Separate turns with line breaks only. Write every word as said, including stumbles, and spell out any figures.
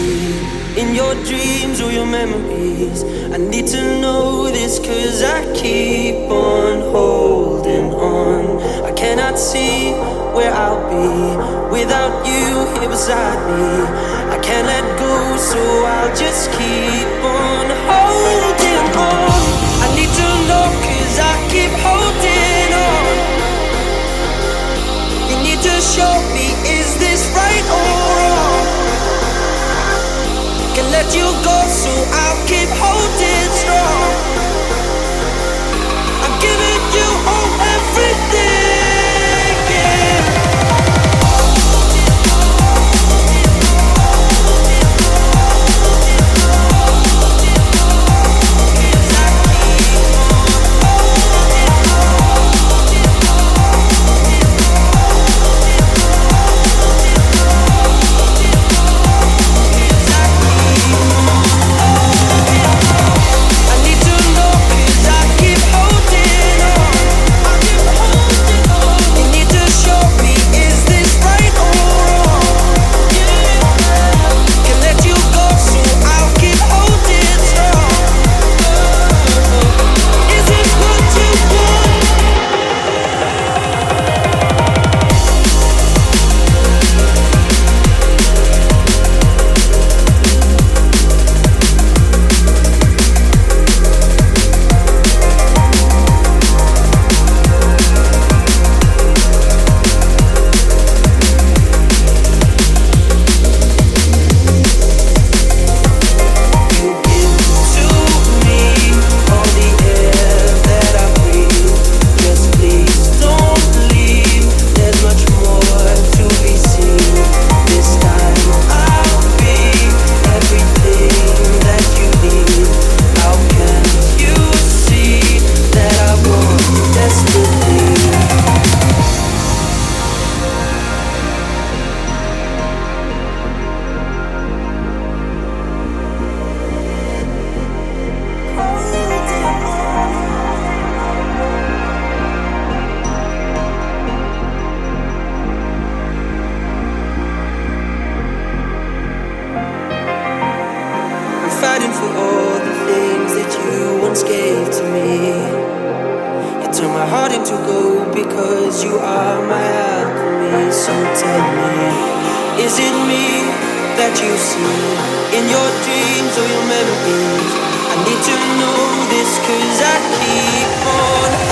see in your dreams or your memories. I need to know this, cause I keep on holding on. I cannot see where I'll be without you here beside me. I can't let go, so I'll just keep on holding on. I need to know, cause I keep holding on. You need to show me, is this right or wrong? Can let you go, so I'll keep holding strong. I'm giving you all everything, yeah. Fighting for all the things that you once gave to me. You turn my heart into gold because you are my alchemy. So tell me, is it me that you see in your dreams or your memories? I need to know this, cause I keep on